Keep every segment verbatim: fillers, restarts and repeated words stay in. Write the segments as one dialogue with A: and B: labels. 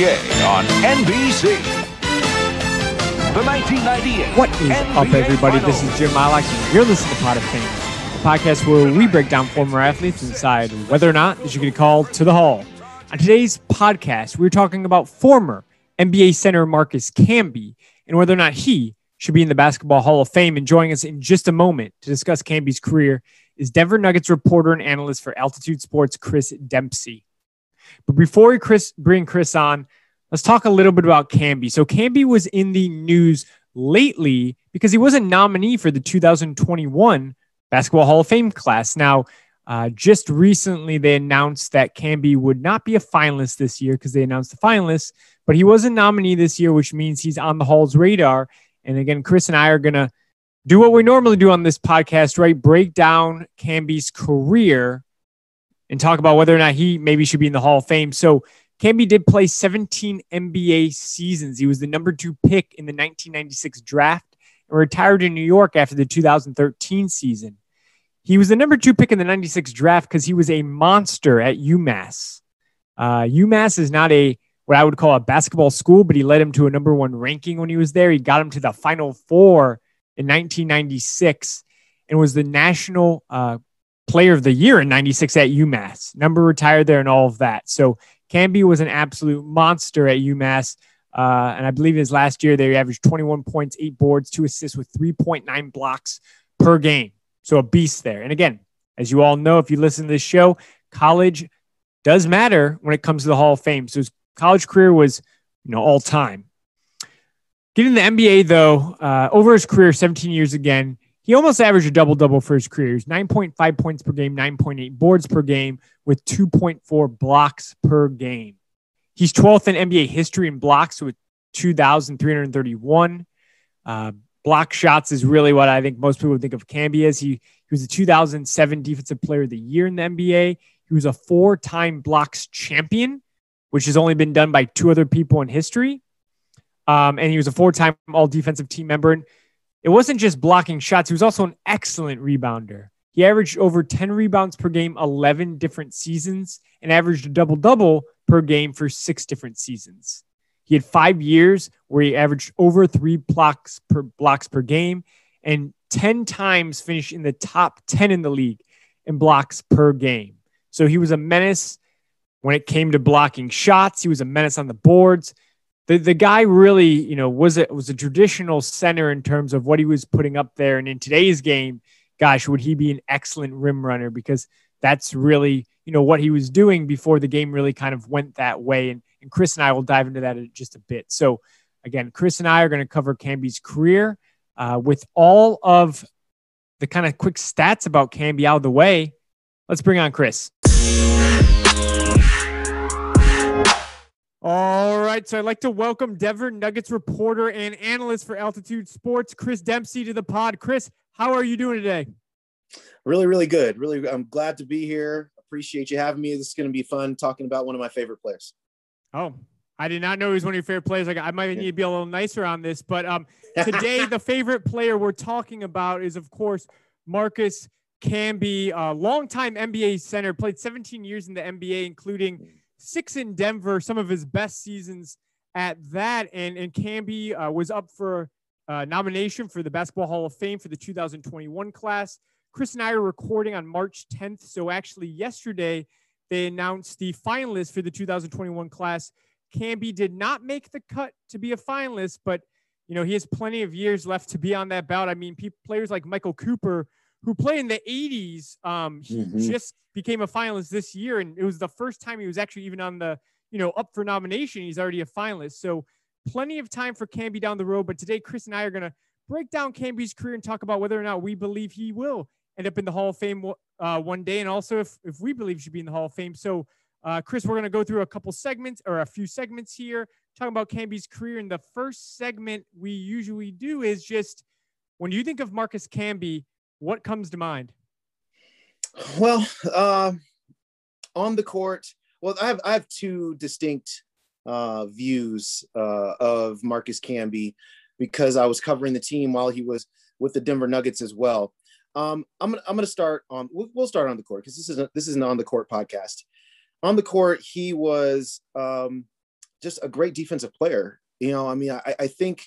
A: B A on N B C. The nineteen ninety-eight
B: What is
A: N B A
B: up, everybody?
A: Finals.
B: This is Jim Malak, and you're listening to Pot of Fame, the podcast where we break down former athletes and decide whether or not they should get called to the Hall. On today's podcast, we're talking about former N B A center Marcus Camby and whether or not he should be in the Basketball Hall of Fame. And joining us in just a moment to discuss Camby's career is Denver Nuggets reporter and analyst for Altitude Sports, Chris Dempsey. But before we Chris, bring Chris on, let's talk a little bit about Camby. So Camby was in the news lately because he was a nominee for the two thousand twenty-one Basketball Hall of Fame class. Now, uh, just recently they announced that Camby would not be a finalist this year because they announced the finalists, but he was a nominee this year, which means he's on the Hall's radar. And again, Chris and I are going to do what we normally do on this podcast, right? Break down Camby's career and talk about whether or not he maybe should be in the Hall of Fame. So Camby did play seventeen N B A seasons. He was the number two pick in the nineteen ninety-six draft and retired in New York after the two thousand thirteen season. He was the number two pick in the ninety-six draft because he was a monster at UMass. Uh, UMass is not a what I would call a basketball school, but he led him to a number one ranking when he was there. He got him to the Final Four in nineteen ninety-six and was the national uh, player of the year in ninety-six at UMass. Number retired there and all of that. So Camby was an absolute monster at UMass. Uh, and I believe his last year they averaged twenty-one points, eight boards, two assists with three point nine blocks per game. So a beast there. And again, as you all know, if you listen to this show, college does matter when it comes to the Hall of Fame. So his college career was, you know, all time. Getting the N B A, though, uh, over his career, seventeen years again, he almost averaged a double-double for his career. He was nine point five points per game, nine point eight boards per game, with two point four blocks per game. He's twelfth in N B A history in blocks with two thousand three hundred thirty-one. Uh, block shots is really what I think most people would think of Camby as. He, he was the two thousand seven Defensive Player of the Year in the N B A. He was a four-time blocks champion, which has only been done by two other people in history. Um, and he was a four-time all-defensive team member. And it wasn't just blocking shots. He was also an excellent rebounder. He averaged over ten rebounds per game, eleven different seasons, and averaged a double-double per game for six different seasons. He had five years where he averaged over three blocks per blocks per game and ten times finished in the top ten in the league in blocks per game. So he was a menace when it came to blocking shots. He was a menace on the boards. The the guy really, you know, was a, was a traditional center in terms of what he was putting up there. And in today's game, gosh, would he be an excellent rim runner, because that's really, you know, what he was doing before the game really kind of went that way. And, and Chris and I will dive into that in just a bit. So again, Chris and I are going to cover Camby's career uh, with all of the kind of quick stats about Camby out of the way. Let's bring on Chris. All right, so I'd like to welcome Denver Nuggets reporter and analyst for Altitude Sports, Chris Dempsey, to the pod. Chris, how are you doing today?
C: Really, really good. Really, I'm glad to be here. Appreciate you having me. This is going to be fun talking about one of my favorite players.
B: Oh, I did not know he was one of your favorite players. Like, I might need to be a little nicer on this, but um, today the favorite player we're talking about is, of course, Marcus Camby, a longtime N B A center, played seventeen years in the N B A, including six in Denver, some of his best seasons at that. And, and Camby uh, was up for uh, nomination for the Basketball Hall of Fame for the two thousand twenty-one class. Chris and I are recording on March tenth. So actually yesterday, they announced the finalists for the two thousand twenty-one class. Camby did not make the cut to be a finalist, but you know, he has plenty of years left to be on that ballot. I mean, people, players like Michael Cooper, who played in the eighties, um, he mm-hmm. just became a finalist this year. And it was the first time he was actually even on the, you know, up for nomination. He's already a finalist. So plenty of time for Camby down the road. But today, Chris and I are going to break down Camby's career and talk about whether or not we believe he will end up in the Hall of Fame uh, one day. And also if, if we believe he should be in the Hall of Fame. So uh, Chris, we're going to go through a couple segments or a few segments here, talking about Camby's career. And the first segment we usually do is just, when you think of Marcus Camby, what comes to mind?
C: Well, uh, on the court, well, I have I have two distinct uh, views uh, of Marcus Camby because I was covering the team while he was with the Denver Nuggets as well. Um, I'm gonna I'm gonna start on we'll, we'll start on the court because this is a, this is an on the court podcast. On the court, he was um, just a great defensive player. You know, I mean, I, I think,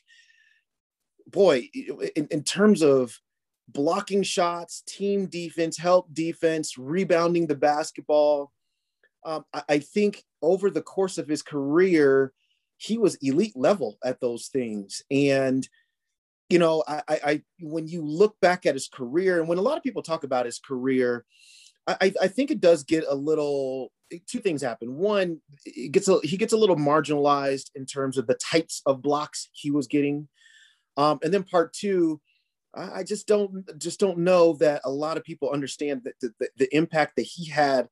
C: boy, in, in terms of blocking shots, team defense, help defense, rebounding the basketball, um, I, I think over the course of his career, he was elite level at those things. And, you know, I, I, when you look back at his career, and when a lot of people talk about his career, I, I think it does get a little, two things happen. One, it gets a, he gets a little marginalized in terms of the types of blocks he was getting. Um, and then part two, I, I just don't, just don't know that a lot of people understand that the, the, the impact that he had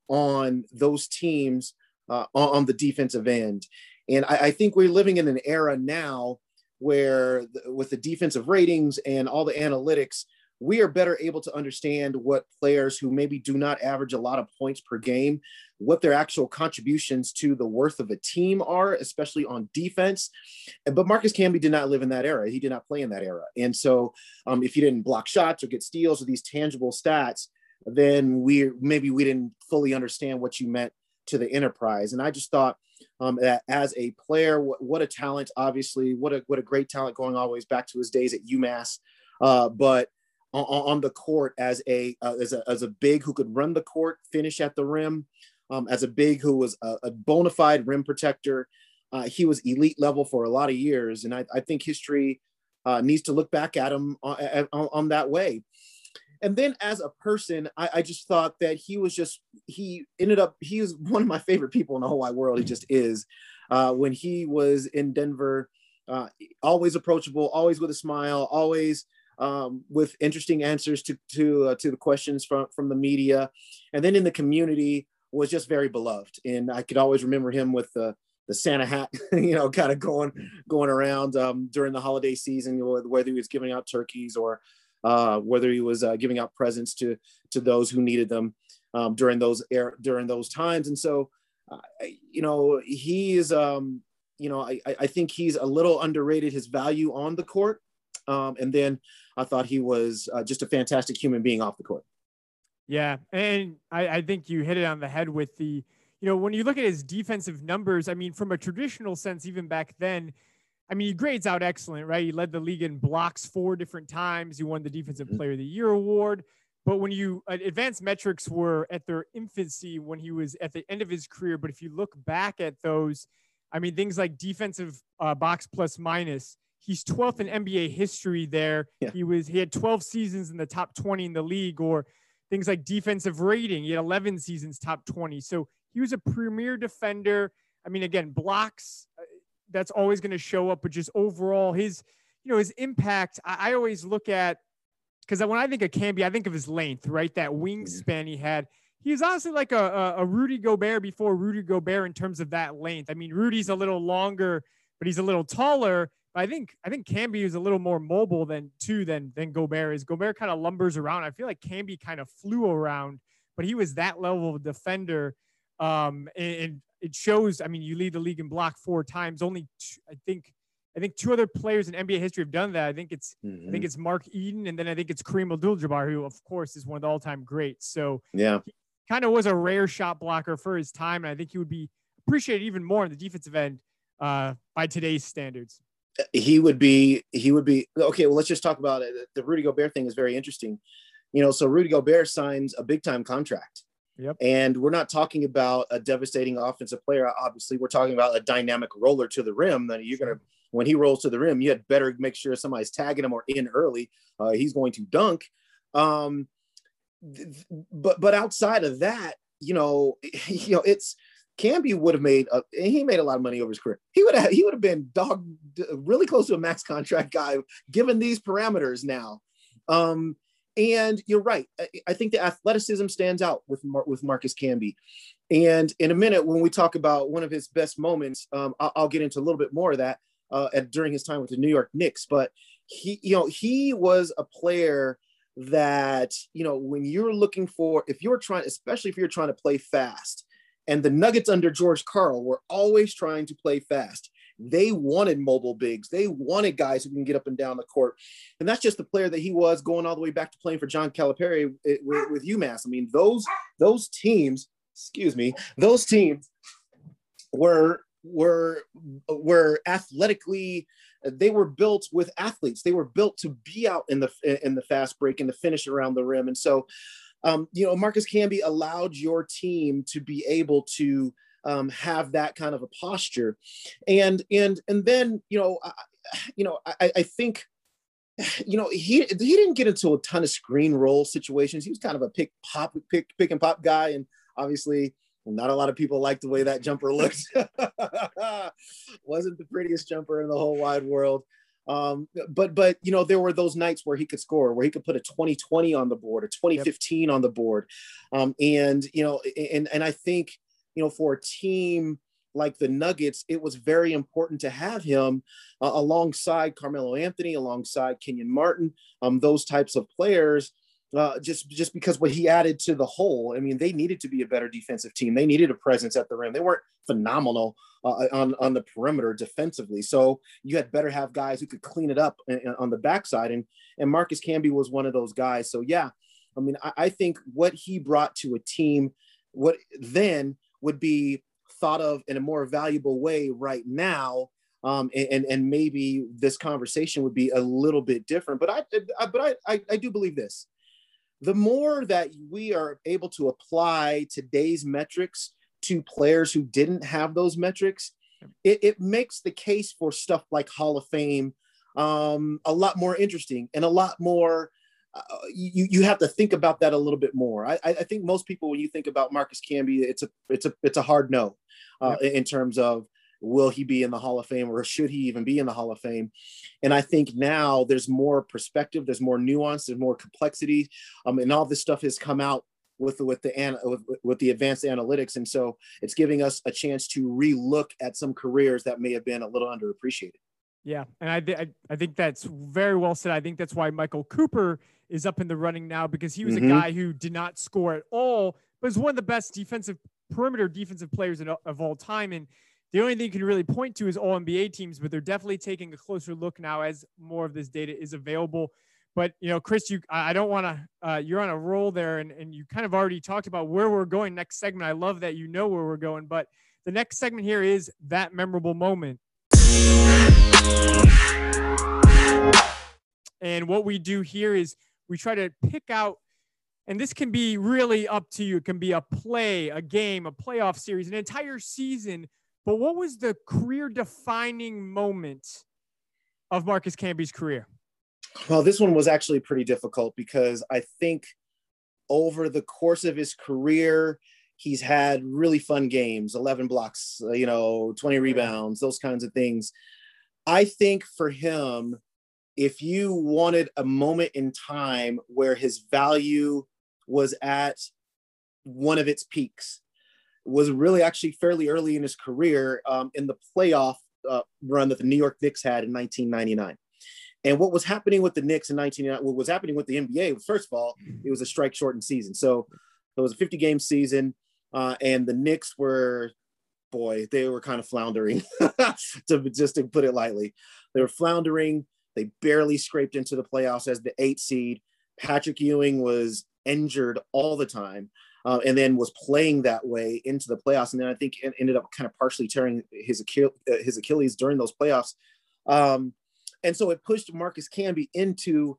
C: on those teams uh, on, on the defensive end. And I, I think we're living in an era now where the, with the defensive ratings and all the analytics, we are better able to understand what players who maybe do not average a lot of points per game, what their actual contributions to the worth of a team are, especially on defense. But Marcus Camby did not live in that era. He did not play in that era. And so um, if you didn't block shots or get steals or these tangible stats, then we maybe we didn't fully understand what you meant to the enterprise. And I just thought um, that as a player, what, what a talent, obviously, what a, what a great talent going all the way back to his days at UMass. Uh, but on, on the court as a, uh, as a, as a big who could run the court, finish at the rim, um, as a big who was a, a bona fide rim protector. Uh, he was elite level for a lot of years. And I, I think history uh, needs to look back at him on, on, on that way. And then as a person, I, I just thought that he was just, he ended up, he was one of my favorite people in the whole wide world. He just is. Uh, when he was in Denver, uh, always approachable, always with a smile, always um, with interesting answers to to uh, to the questions from, from the media. And then in the community was just very beloved. And I could always remember him with the, the Santa hat, you know, kind of going, going around um, during the holiday season, whether he was giving out turkeys or Uh, whether he was uh, giving out presents to to those who needed them um, during those air, during those times. And so, uh, you know, he is, um, you know, I, I think he's a little underrated, his value on the court. Um, and then I thought he was uh, just a fantastic human being off the court.
B: Yeah. And I, I think you hit it on the head with the, you know, when you look at his defensive numbers, I mean, from a traditional sense, even back then, I mean, he grades out excellent, right? He led the league in blocks four different times. He won the Defensive Player of the Year award. But when you uh, advanced metrics were at their infancy when he was at the end of his career. But if you look back at those, I mean, things like defensive uh, box plus minus, he's twelfth in N B A history there. Yeah. He was he had twelve seasons in the top twenty in the league, or things like defensive rating. He had eleven seasons top twenty. So he was a premier defender. I mean, again, blocks. Uh, that's always going to show up, but just overall his, you know, his impact, I, I always look at, because when I think of Camby, I think of his length, right? That wingspan he had. He was honestly like a, a, a Rudy Gobert before Rudy Gobert in terms of that length. I mean, Rudy's a little longer, but he's a little taller. But I think I think Camby is a little more mobile than too than than Gobert is. Gobert kind of lumbers around. I feel like Camby kind of flew around, but he was that level of defender. Um, and, and it shows, I mean, you lead the league in block four times. Only, two, I think, I think two other players in N B A history have done that. I think it's, mm-hmm. I think it's Mark Eden, and then I think it's Kareem Abdul-Jabbar, who of course is one of the all-time greats. So
C: yeah,
B: he kind of was a rare shot blocker for his time, and I think he would be appreciated even more on the defensive end uh, by today's standards.
C: He would be, he would be okay. Well, let's just talk about it. The Rudy Gobert thing is very interesting. You know, so Rudy Gobert signs a big-time contract.
B: Yep.
C: And we're not talking about a devastating offensive player. Obviously, we're talking about a dynamic roller to the rim. That you're going to, when he rolls to the rim, you had better make sure somebody's tagging him or in early. Uh, he's going to dunk. Um, th- but but outside of that, you know, you know, it's Camby would have made. A, he made a lot of money over his career. He would have. He would have been dog really close to a max contract guy given these parameters now. Um, And you're right. I think the athleticism stands out with Mar- with Marcus Camby. And in a minute, when we talk about one of his best moments, um, I'll, I'll get into a little bit more of that uh, at, during his time with the New York Knicks. But he, you know, he was a player that, you know, when you're looking for, if you're trying, especially if you're trying to play fast, and the Nuggets under George Karl were always trying to play fast. They wanted mobile bigs. They wanted guys who can get up and down the court. And that's just the player that he was, going all the way back to playing for John Calipari with, with UMass. I mean, those, those teams, excuse me, those teams were were were athletically, they were built with athletes. They were built to be out in the in the fast break and the finish around the rim. And so, um, you know, Marcus Camby allowed your team to be able to um, have that kind of a posture, and and and then you know, I, you know, I, I think. You know, he he didn't get into a ton of screen roll situations. He was kind of a pick pop, pick pick and pop guy, and obviously, not a lot of people liked the way that jumper looked. Wasn't the prettiest jumper in the whole wide world. Um, but but you know, there were those nights where he could score, where he could put a twenty twenty on the board, a twenty fifteen yep. on the board, um, and you know, and and I think you know, for a team like the Nuggets, it was very important to have him uh, alongside Carmelo Anthony, alongside Kenyon Martin, um, those types of players, uh, just, just because what he added to the whole. I mean, they needed to be a better defensive team. They needed a presence at the rim. They weren't phenomenal uh, on, on the perimeter defensively. So you had better have guys who could clean it up on the backside. And, and Marcus Camby was one of those guys. So yeah, I mean, I, I think what he brought to a team, what then would be thought of in a more valuable way right now, um, and and maybe this conversation would be a little bit different. But I, I but I, I I do believe this: the more that we are able to apply today's metrics to players who didn't have those metrics, it, it makes the case for stuff like Hall of Fame um, a lot more interesting and a lot more. Uh, you you have to think about that a little bit more. I, I think most people, when you think about Marcus Camby, it's a it's a it's a hard no uh, yep. in terms of will he be in the Hall of Fame or should he even be in the Hall of Fame? And I think now there's more perspective, there's more nuance, there's more complexity, um, and all this stuff has come out with the, with the with, with the advanced analytics, and so it's giving us a chance to relook at some careers that may have been a little underappreciated.
B: Yeah, and I, th- I think that's very well said. I think that's why Michael Cooper is up in the running now, because he was mm-hmm. a guy who did not score at all, but is one of the best defensive perimeter defensive players in, of all time. And the only thing you can really point to is all N B A teams, but they're definitely taking a closer look now as more of this data is available. But, you know, Chris, you, I don't want to, uh, you're on a roll there, and, and you kind of already talked about where we're going next segment. I love that you know where we're going, but the next segment here is that memorable moment. And what we do here is we try to pick out, and this can be really up to you. It can be a play, a game, a playoff series, an entire season. But what was the career-defining moment of Marcus Camby's career?
C: Well, this one was actually pretty difficult because I think over the course of his career, he's had really fun games, eleven blocks, you know, twenty rebounds, those kinds of things. I think for him, if you wanted a moment in time where his value was at one of its peaks, was really actually fairly early in his career um, in the playoff uh, run that the New York Knicks had in nineteen ninety-nine. And what was happening with the Knicks in nineteen ninety-nine, what was happening with the N B A was, first of all, it was a strike shortened season. So it was a fifty game season, uh, and the Knicks were, boy, they were kind of floundering, to just to put it lightly. They were floundering. They barely scraped into the playoffs as the eight seed. Patrick Ewing was injured all the time, uh, and then was playing that way into the playoffs. And then I think it ended up kind of partially tearing his, Achille, uh, his Achilles during those playoffs. Um, and so it pushed Marcus Camby into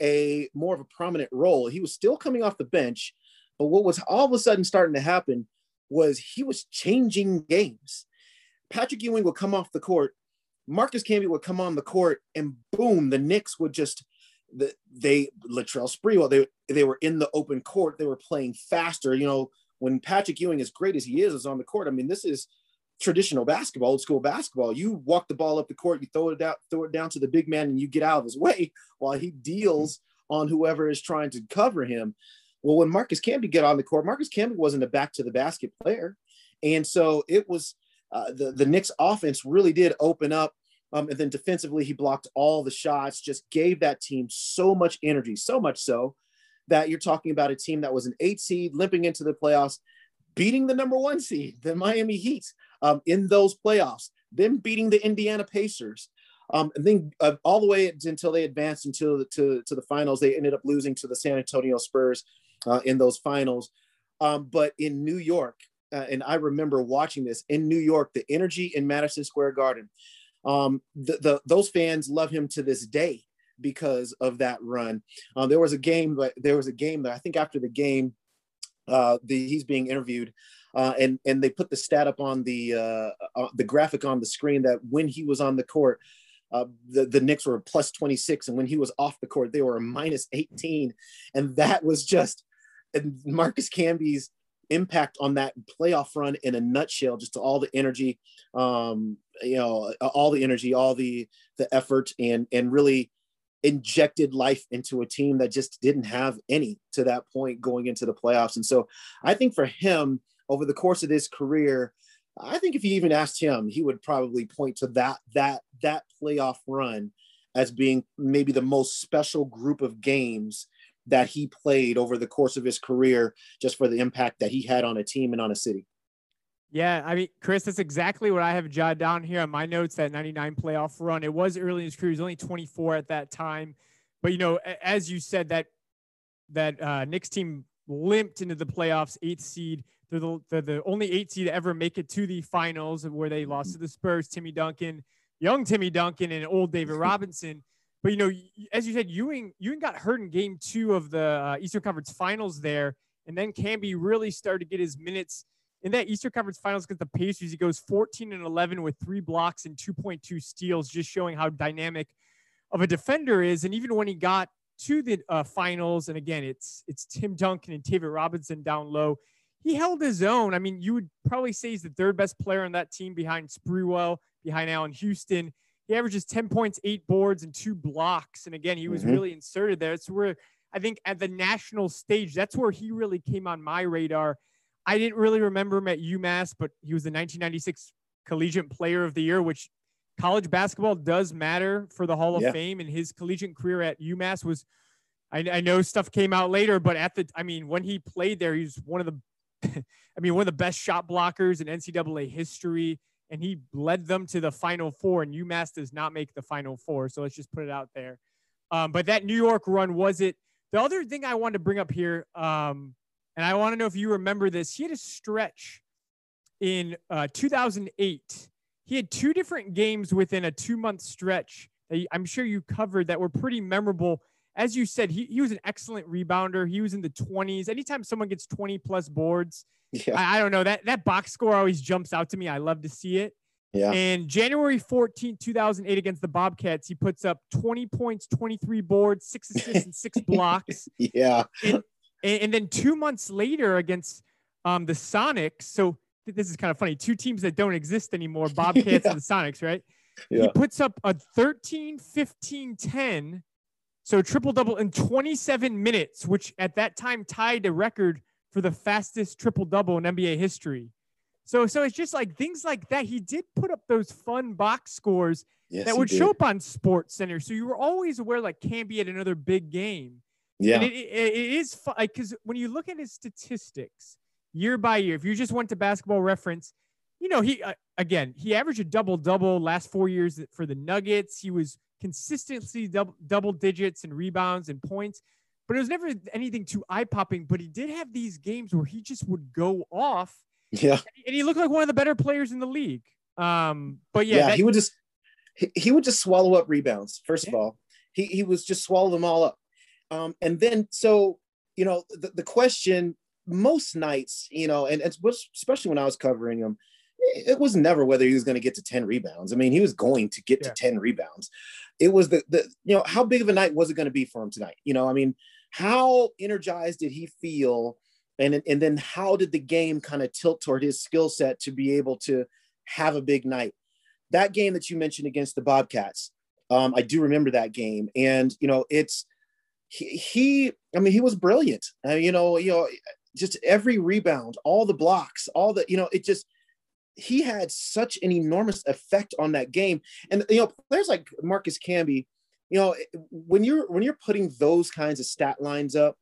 C: a more of a prominent role. He was still coming off the bench, but what was all of a sudden starting to happen was he was changing games. Patrick Ewing would come off the court, Marcus Camby would come on the court, and boom, the Knicks would just, the, they, Latrell Sprewell, they, they were in the open court. They were playing faster. You know, when Patrick Ewing, as great as he is, is on the court, I mean, this is traditional basketball, old school basketball. You walk the ball up the court, you throw it down, throw it down to the big man, and you get out of his way while he deals on whoever is trying to cover him. Well, when Marcus Camby got on the court, Marcus Camby wasn't a back to the basket player. And so it was, uh, the, the Knicks offense really did open up. Um, and then defensively, he blocked all the shots, just gave that team so much energy, so much so that you're talking about a team that was an eight seed limping into the playoffs, beating the number one seed, the Miami Heat, um, in those playoffs, then beating the Indiana Pacers. Um, and then uh, all the way until they advanced until the, to, to the finals, they ended up losing to the San Antonio Spurs uh, in those finals. Um, but in New York, uh, and I remember watching this in New York, the energy in Madison Square Garden. Um, the, the those fans love him to this day because of that run. Um, there was a game, but there was a game that I think after the game, uh, the, he's being interviewed, uh, and and they put the stat up on the uh, uh, the graphic on the screen that when he was on the court, uh, the the Knicks were plus twenty-six, and when he was off the court, they were minus eighteen, and that was just and Marcus Camby's impact on that playoff run in a nutshell, just to all the energy, um, you know, all the energy, all the the effort, and and really injected life into a team that just didn't have any to that point going into the playoffs. And so I think for him over the course of his career, I think if you even asked him, he would probably point to that, that, that playoff run as being maybe the most special group of games that he played over the course of his career, just for the impact that he had on a team and on a city.
B: Yeah, I mean, Chris, that's exactly what I have jotted down here on my notes, that ninety-nine playoff run. It was early in his career. He was only twenty-four at that time. But, you know, as you said, that that uh, Knicks team limped into the playoffs, eighth seed. They're the, they're the only eight seed to ever make it to the finals, where they lost to the Spurs, Timmy Duncan, young Timmy Duncan, and old David Robinson. But, you know, as you said, Ewing, Ewing got hurt in game two of the uh, Eastern Conference Finals there. And then Camby really started to get his minutes in that Eastern Conference Finals against the Pacers. He goes fourteen and eleven with three blocks and two point two steals, just showing how dynamic of a defender is. And even when he got to the uh, finals, and again, it's it's Tim Duncan and David Robinson down low, he held his own. I mean, you would probably say he's the third best player on that team behind Sprewell, behind Allen Houston. He averages ten points, eight boards, and two blocks. And again, he was mm-hmm. really inserted there. It's where I think at the national stage, that's where he really came on my radar. I didn't really remember him at UMass, but he was the nineteen ninety-six Collegiate Player of the Year, which college basketball does matter for the Hall of yeah. Fame. And his collegiate career at UMass was, I, I know stuff came out later, but at the, I mean, when he played there, he was one of the, I mean, one of the best shot blockers in N C double A history. And he led them to the Final Four, and UMass does not make the Final Four. So let's just put it out there. Um, but that New York run, was it? The other thing I wanted to bring up here, um, and I want to know if you remember this, he had a stretch in uh, two thousand eight. He had two different games within a two-month stretch that I'm sure you covered that were pretty memorable. As you said, he, he was an excellent rebounder. He was in the twenties. Anytime someone gets twenty-plus boards, yeah. I, I don't know, that, that box score always jumps out to me. I love to see it.
C: Yeah.
B: And January fourteenth, two thousand eight against the Bobcats, he puts up twenty points, twenty-three boards, six assists, and six blocks.
C: Yeah.
B: And, and then two months later against um, the Sonics. So this is kind of funny. Two teams that don't exist anymore, Bobcats yeah. and the Sonics, right? Yeah. He puts up a thirteen, fifteen, ten. So triple-double in twenty-seven minutes, which at that time tied a record for the fastest triple-double in N B A history. So, so it's just like things like that. He did put up those fun box scores yes, that would show up on Sports Center. So you were always aware, like, Camby had another big game.
C: Yeah.
B: And it, it, it is fun, like, because when you look at his statistics year by year, if you just went to Basketball Reference, you know, he, uh, again, he averaged a double-double last four years for the Nuggets. He was consistently double, double digits and rebounds and points, but it was never anything too eye-popping. But he did have these games where he just would go off.
C: Yeah.
B: And he looked like one of the better players in the league. Um, but yeah,
C: yeah
B: that,
C: he would just, he, he would just swallow up rebounds. First yeah. of all, he, he was just swallow them all up. Um, and then, so, you know, the, the question most nights, you know, and it's especially when I was covering him, it was never whether he was going to get to ten rebounds. I mean, he was going to get yeah. to ten rebounds. It was the, the, you know, how big of a night was it going to be for him tonight? You know, I mean, how energized did he feel? And, and then how did the game kind of tilt toward his skill set to be able to have a big night? That game that you mentioned against the Bobcats, um, I do remember that game. And, you know, it's, he, he I mean, he was brilliant. Uh, you know, you know, just every rebound, all the blocks, all the, you know, it just, he had such an enormous effect on that game. And, you know, players like Marcus Camby, you know, when you're, when you're putting those kinds of stat lines up,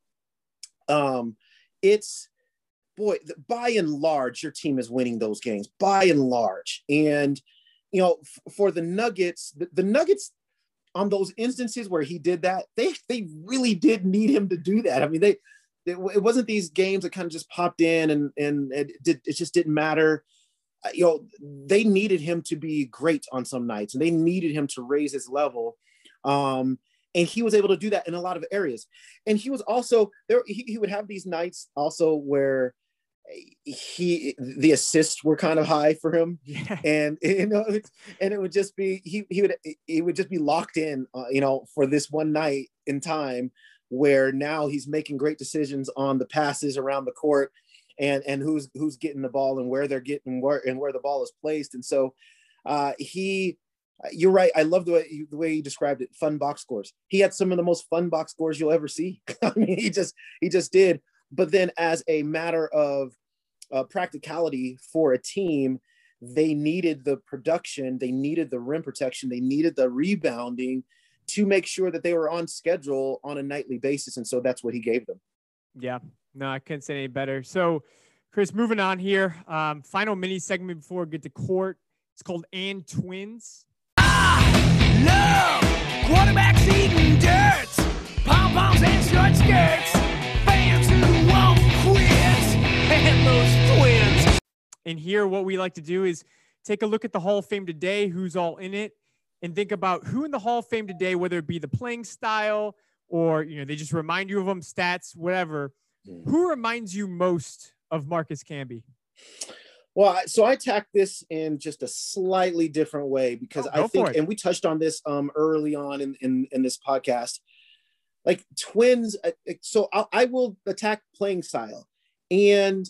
C: um, it's, boy, by and large, your team is winning those games by and large. And, you know, f- for the Nuggets, the, the Nuggets on those instances where he did that, they, they really did need him to do that. I mean, they, it, it wasn't these games that kind of just popped in and and it did, it just didn't matter. Uh, you know, they needed him to be great on some nights, and they needed him to raise his level. Um, and he was able to do that in a lot of areas. And he was also there. He, he would have these nights also where he the assists were kind of high for him,
B: Yeah.
C: and you know, and it would just be he he would he would just be locked in, uh, you know, for this one night in time where now he's making great decisions on the passes around the court, and and who's who's getting the ball and where they're getting where and where the ball is placed. And so uh, he, you're right. I love the way the way he described it. Fun box scores. He had some of the most fun box scores you'll ever see. I mean, he just he just did. But then as a matter of uh, practicality for a team, they needed the production, they needed the rim protection, they needed the rebounding to make sure that they were on schedule on a nightly basis. And so that's what he gave them.
B: Yeah, no, I couldn't say any better. So, Chris, moving on here. Um, final mini segment before we get to court. It's called And Twins.
D: Love quarterbacks eating dirt, pom poms and short skirts. And those twins.
B: And here, what we like to do is take a look at the Hall of Fame today, who's all in it, and think about who in the Hall of Fame today, whether it be the playing style or, you know, they just remind you of them, stats, whatever. Mm. Who reminds you most of Marcus Camby?
C: Well, so I attack this in just a slightly different way because oh, I think, and we touched on this um, early on in, in, in this podcast, like twins. So I, I will attack playing style. And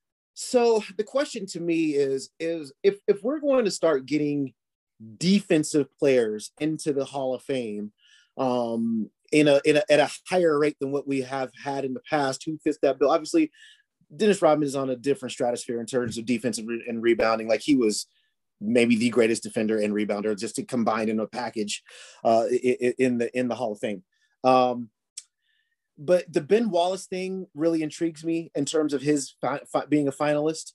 C: so the question to me is, is if, if we're going to start getting defensive players into the Hall of Fame um, in a, in a, at a higher rate than what we have had in the past, who fits that bill? Obviously, Dennis Rodman is on a different stratosphere in terms of defensive re- and rebounding. Like he was maybe the greatest defender and rebounder just to combine in a package uh, in, in the, in the Hall of Fame. Um, But the Ben Wallace thing really intrigues me in terms of his fi- fi- being a finalist,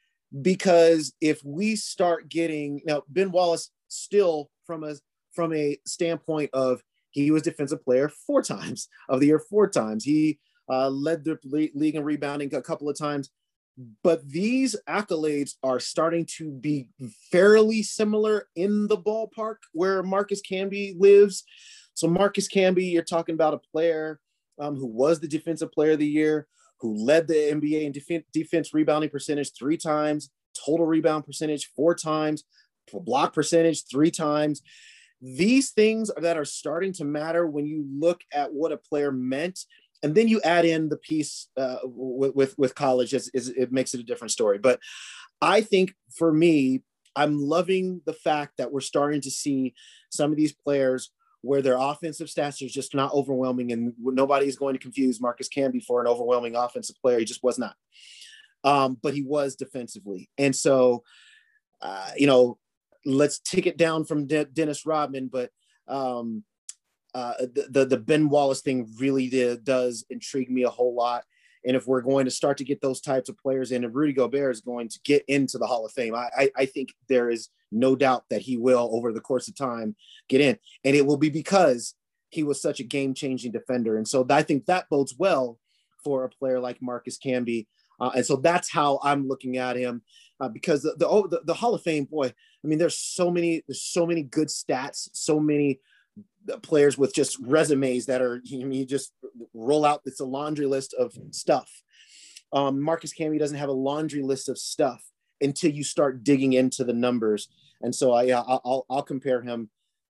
C: because if we start getting now Ben Wallace still from a from a standpoint of he was defensive player four times of the year, four times he uh, led the league in rebounding a couple of times, but these accolades are starting to be fairly similar in the ballpark where Marcus Camby lives. So Marcus Camby, you're talking about a player Um, who was the defensive player of the year, who led the N B A in def- defense rebounding percentage three times, total rebound percentage four times, block percentage three times. These things that are starting to matter when you look at what a player meant, and then you add in the piece uh, with, with with college, is, is it makes it a different story. But I think for me, I'm loving the fact that we're starting to see some of these players where their offensive stats are just not overwhelming, and nobody's going to confuse Marcus Camby for an overwhelming offensive player. He just was not. Um, but he was defensively. And so, uh, you know, let's take it down from De- Dennis Rodman, but um, uh, the, the, the Ben Wallace thing really did, does intrigue me a whole lot. And if we're going to start to get those types of players in, and Rudy Gobert is going to get into the Hall of Fame, I, I, I think there is no doubt that he will, over the course of time, get in. And it will be because he was such a game-changing defender. And so I think that bodes well for a player like Marcus Camby. Uh, and so that's how I'm looking at him, uh, because the, the, oh, the the Hall of Fame, boy, I mean, there's so many, there's so many good stats, so many players with just resumes that are, I mean, you just roll out, it's a laundry list of stuff. Um, Marcus Camby doesn't have a laundry list of stuff until you start digging into the numbers. And so I, I'll, I'll compare him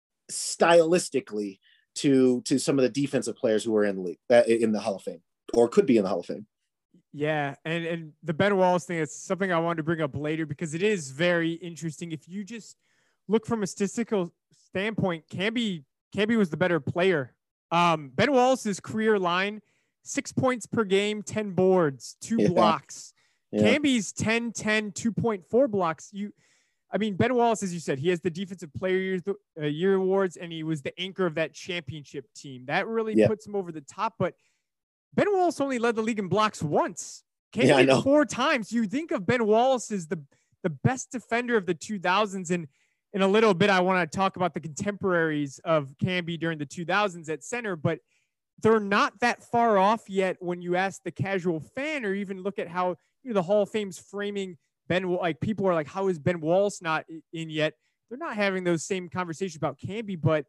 C: stylistically to, to some of the defensive players who are in the league, uh, in the Hall of Fame, or could be in the Hall of Fame.
B: Yeah, and, and the Ben Wallace thing is something I wanted to bring up later because it is very interesting. If you just look from a statistical standpoint, Camby Camby was the better player. Um, Ben Wallace's career line, six points per game, ten boards, two yeah. blocks. Yeah. Camby's ten, ten, two point four blocks. You, I mean, Ben Wallace, as you said, he has the defensive player year, uh, year awards, and he was the anchor of that championship team. That really yeah. puts him over the top. But Ben Wallace only led the league in blocks once. Camby yeah, did four times. You think of Ben Wallace as the, the best defender of the two thousands, and in a little bit, I want to talk about the contemporaries of Camby during the two thousands at center, but they're not that far off yet when you ask the casual fan, or even look at how, you know, the Hall of Fame's framing Ben. Like, people are like, how is Ben Wallace not in yet? They're not having those same conversations about Camby, but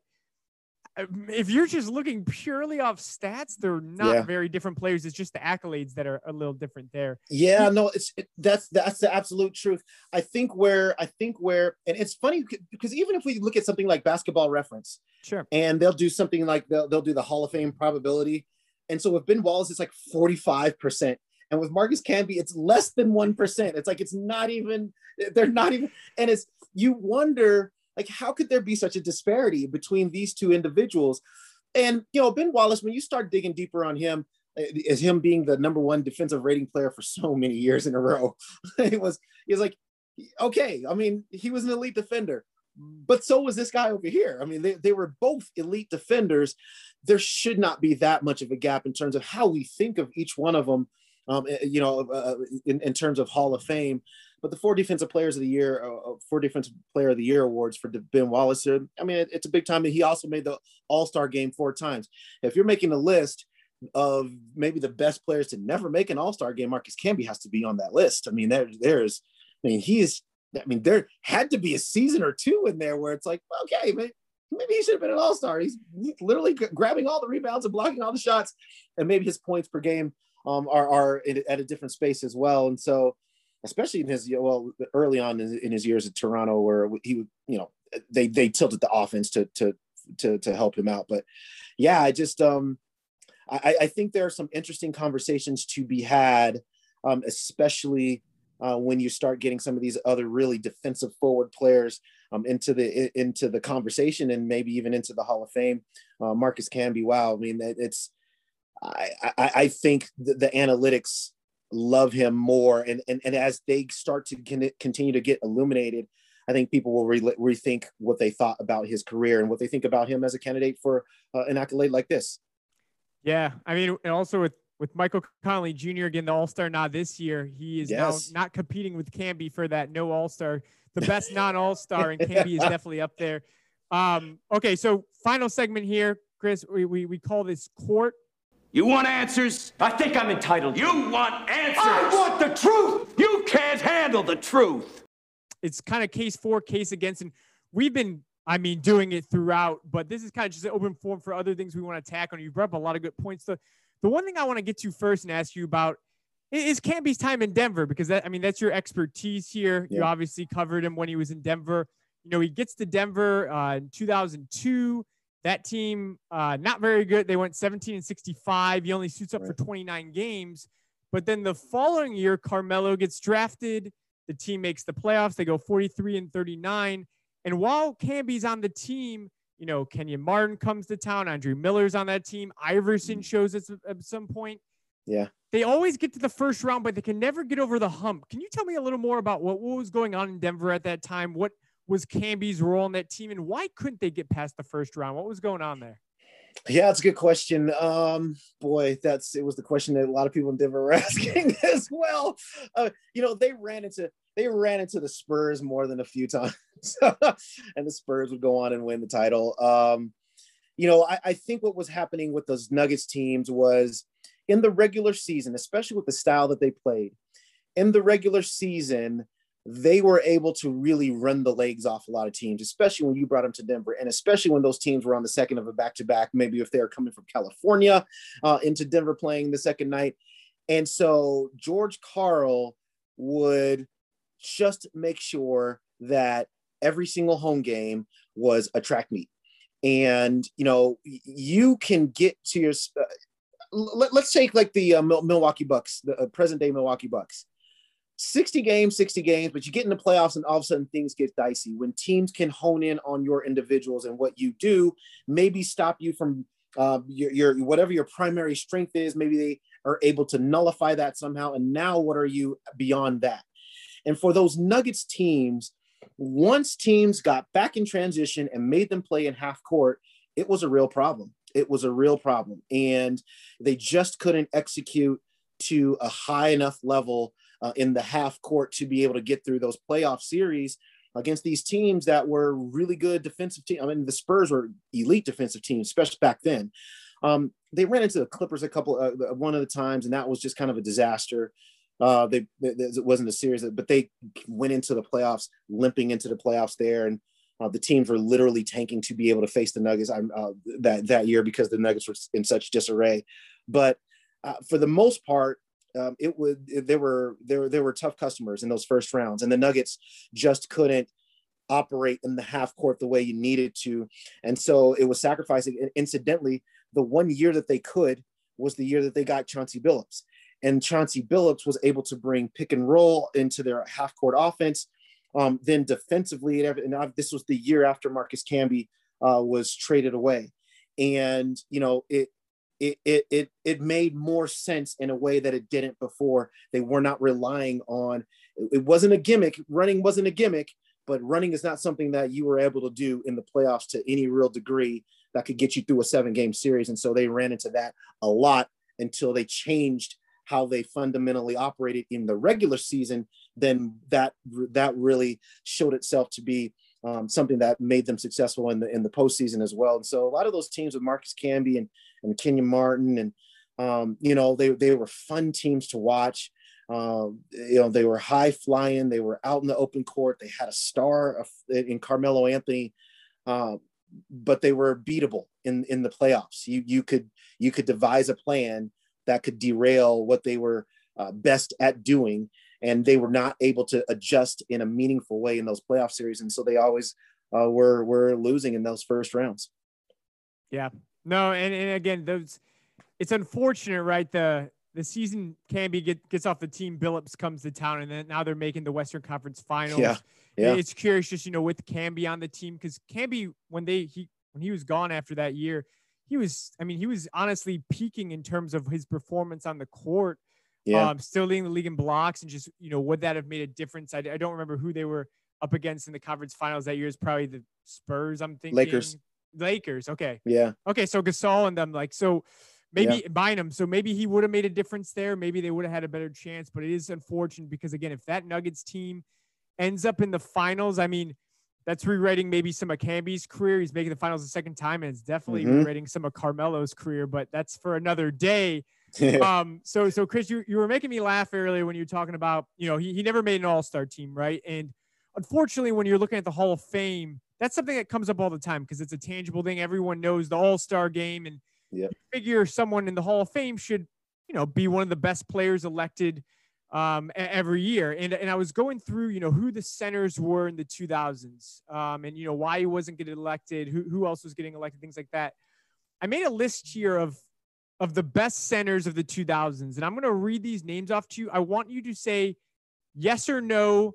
B: if you're just looking purely off stats, they're not
C: yeah.
B: very different players. It's just the accolades that are a little different there.
C: Yeah, no, it's it, that's that's the absolute truth. I think where I think where, and it's funny because even if we look at something like Basketball Reference,
B: sure,
C: and they'll do something like they'll they'll do the Hall of Fame probability, and so with Ben Wallace, it's like forty-five percent, and with Marcus Camby, it's less than one percent. It's like it's not even they're not even, and it's you wonder. Like, how could there be such a disparity between these two individuals? And, you know, Ben Wallace, when you start digging deeper on him, as him being the number one defensive rating player for so many years in a row, it was, it was like, okay, I mean, he was an elite defender, but so was this guy over here. I mean, they, they were both elite defenders. There should not be that much of a gap in terms of how we think of each one of them, um, you know, uh, in, in terms of Hall of Fame. But the four defensive players of the year, uh, four defensive player of the year awards for Ben Wallace, I mean, it, it's a big time. He also made the All-Star game four times. If you're making a list of maybe the best players to never make an All-Star game, Marcus Camby has to be on that list. I mean, there, there's, I mean, he is, I mean, there had to be a season or two in there where it's like, okay, maybe, maybe he should have been an All-Star. He's, he's literally grabbing all the rebounds and blocking all the shots, and maybe his points per game um, are, are in, at a different space as well. And so, especially in his, well, early on in, in his years at Toronto, where he would, you know, they, they tilted the offense to, to, to, to help him out. But yeah, I just, um, I, I think there are some interesting conversations to be had, um, especially uh, when you start getting some of these other really defensive forward players um, into the, into the conversation, and maybe even into the Hall of Fame. Uh, Marcus Camby, wow. I mean, it's, I, I, I think the, the analytics love him more, and, and and as they start to con- continue to get illuminated, I think people will re- rethink what they thought about his career and what they think about him as a candidate for uh, an accolade like this.
B: Yeah, I mean, and also with with Michael Conley Junior getting the All-Star nod this year, he is
C: yes.
B: now not competing with Camby for that no All-Star, the best non-All-Star, and Camby is definitely up there. Um, okay, so final segment here, Chris. We we we call this Court.
D: You want answers?
E: I think I'm entitled.
D: You want answers?
E: I want the truth.
D: You can't handle the truth.
B: It's kind of case for, case against, and we've been, I mean, doing it throughout, but this is kind of just an open forum for other things we want to tackle. And you brought up a lot of good points. The, the one thing I want to get to first and ask you about is Camby's time in Denver, because that, I mean, that's your expertise here. Yeah. You obviously covered him when he was in Denver. You know, he gets to Denver uh, in two thousand two. That team, uh, not very good. They went seventeen and sixty-five. He only suits up right. for twenty-nine games. But then the following year, Carmelo gets drafted. The team makes the playoffs. They go forty-three and thirty-nine. And while Camby's on the team, you know, Kenyon Martin comes to town. Andre Miller's on that team. Iverson shows us at some point.
C: Yeah.
B: They always get to the first round, but they can never get over the hump. Can you tell me a little more about what, what was going on in Denver at that time? What was Camby's role in that team, and why couldn't they get past the first round? What was going on there?
C: Yeah, that's a good question. Um, boy, that's it was the question that a lot of people in Denver were asking as well. Uh, you know, they ran into they ran into the Spurs more than a few times, and the Spurs would go on and win the title. Um, you know, I, I think what was happening with those Nuggets teams was in the regular season, especially with the style that they played in the regular season, they were able to really run the legs off a lot of teams, especially when you brought them to Denver, and especially when those teams were on the second of a back-to-back, maybe if they're coming from California uh, into Denver playing the second night. And so George Karl would just make sure that every single home game was a track meet. And, you know, you can get to your uh, – let, let's take like the uh, Milwaukee Bucks, the uh, present-day Milwaukee Bucks. sixty games, sixty games, but you get in the playoffs and all of a sudden things get dicey when teams can hone in on your individuals and what you do, maybe stop you from uh, your, your whatever your primary strength is. Maybe they are able to nullify that somehow. And now what are you beyond that? And for those Nuggets teams, once teams got back in transition and made them play in half court, it was a real problem. It was a real problem. And they just couldn't execute to a high enough level Uh, in the half court to be able to get through those playoff series against these teams that were really good defensive teams. I mean, the Spurs were elite defensive teams, especially back then. Um, they ran into the Clippers a couple uh, one of the times, and that was just kind of a disaster. Uh, they, they it wasn't a series, but they went into the playoffs, limping into the playoffs there, and uh, the teams were literally tanking to be able to face the Nuggets uh, that that year because the Nuggets were in such disarray. But uh, for the most part, um, it would there were there there were tough customers in those first rounds, and the Nuggets just couldn't operate in the half court the way you needed to, and so it was sacrificing. And incidentally, the one year that they could was the year that they got Chauncey Billups. And Chauncey Billups was able to bring pick and roll into their half court offense. Um, then defensively, and this was the year after Marcus Camby uh, was traded away. And, you know, it, it, it, it, it made more sense in a way that it didn't before. They were not relying on, it wasn't a gimmick. Running wasn't a gimmick, but running is not something that you were able to do in the playoffs to any real degree that could get you through a seven game series. And so they ran into that a lot until they changed how they fundamentally operated in the regular season. Then that, that really showed itself to be um, something that made them successful in the, in the postseason as well. And so a lot of those teams with Marcus Camby and, and Kenyon Martin, and, um, you know, they, they were fun teams to watch. Um, you know, they were high flying, they were out in the open court. They had a star of, in Carmelo Anthony, uh, but they were beatable in, in the playoffs. You, you could, you could devise a plan that could derail what they were uh, best at doing. And they were not able to adjust in a meaningful way in those playoff series. And so they always uh, were, were losing in those first rounds.
B: Yeah, no. And, and again, those, it's unfortunate, right? The, the season Camby get, gets off the team, Billups comes to town, and then now they're making the Western Conference Finals.
C: Yeah. Yeah.
B: It's curious just, you know, with Camby on the team, because Camby, when they, he, when he was gone after that year, he was, I mean, he was honestly peaking in terms of his performance on the court.
C: Yeah.
B: Um, still leading the league in blocks, and just, you know, would that have made a difference? I, I don't remember who they were up against in the conference finals that year. Is probably the Spurs. I'm thinking
C: Lakers.
B: Lakers. Okay.
C: Yeah.
B: Okay. So Gasol and them, like, so maybe
C: Yeah.
B: Bynum. So maybe he would have made a difference there. Maybe they would have had a better chance, but it is unfortunate because, again, if that Nuggets team ends up in the finals, I mean, that's rewriting maybe some of Camby's career. He's making the finals a second time, and it's definitely
C: Mm-hmm.
B: rewriting some of Carmelo's career, but that's for another day. um, so, so Chris, you, you were making me laugh earlier when you were talking about, you know, he, he never made an all-star team, right? And unfortunately, when you're looking at the Hall of Fame, that's something that comes up all the time because it's a tangible thing. Everyone knows the all-star game, and
C: Yep.
B: you figure someone in the Hall of Fame should, you know, be one of the best players elected um, every year. And, and I was going through, you know, who the centers were in the two thousands um, and, you know, why he wasn't getting elected, who, who else was getting elected, things like that. I made a list here of, of the best centers of the two thousands. And I'm going to read these names off to you. I want you to say yes or no.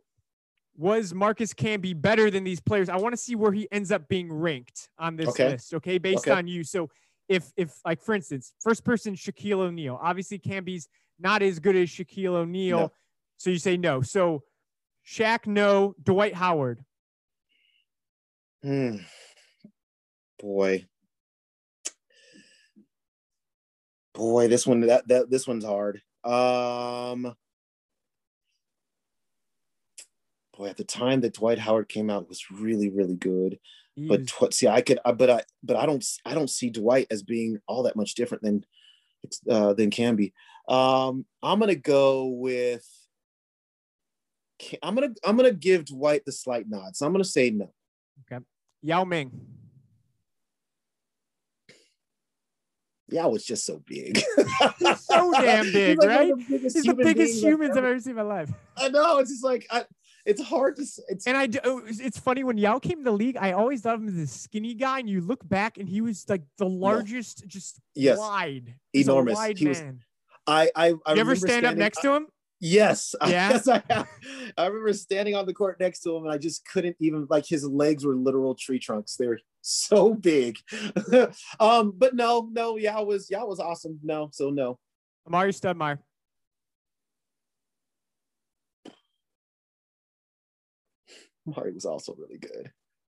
B: Was Marcus Camby better than these players? I want to see where he ends up being ranked on this
C: Okay.
B: list. Okay. Based
C: Okay.
B: on you. So if, if like, for instance, first person, Shaquille O'Neal, obviously Camby's not as good as Shaquille O'Neal.
C: No.
B: So you say no. So Shaq, no. Dwight Howard.
C: Hmm. Boy. Boy, this one, that, that, this one's hard. Um, boy, at the time that Dwight Howard came out, it was really, really good.
B: He
C: But
B: was-
C: tw- see, I could, I, but I, but I don't, I don't see Dwight as being all that much different than, uh, than Camby. Um, I'm gonna go with. I'm gonna, I'm gonna give Dwight the slight nod. So I'm gonna say no.
B: okay. Yao Ming.
C: Yeah, I was just so big.
B: He's so damn
C: He's
B: big,
C: like one
B: right?
C: of the biggest
B: He's the
C: human
B: biggest
C: beings I've
B: humans I've
C: ever-
B: ever seen in my life.
C: I know. It's just like I, it's hard to. s- It's
B: And I, do- oh, it's it's funny when Yao came to the league, I always thought of him as a skinny guy, and you look back and he was like the largest, just
C: Yes.
B: wide, He's
C: Enormous.
B: A wide
C: He was-
B: man.
C: I. I. I
B: You ever
C: remember
B: stand up
C: standing-
B: next to him?
C: Yes.
B: Yeah?
C: Yes, I have. I remember standing on the court next to him, and I just couldn't even, like, his legs were literal tree trunks. They were so big. um, but no, no, yeah, I was, yeah, I was awesome. No, so no.
B: Amari Stoudemire.
C: Mari was also really good.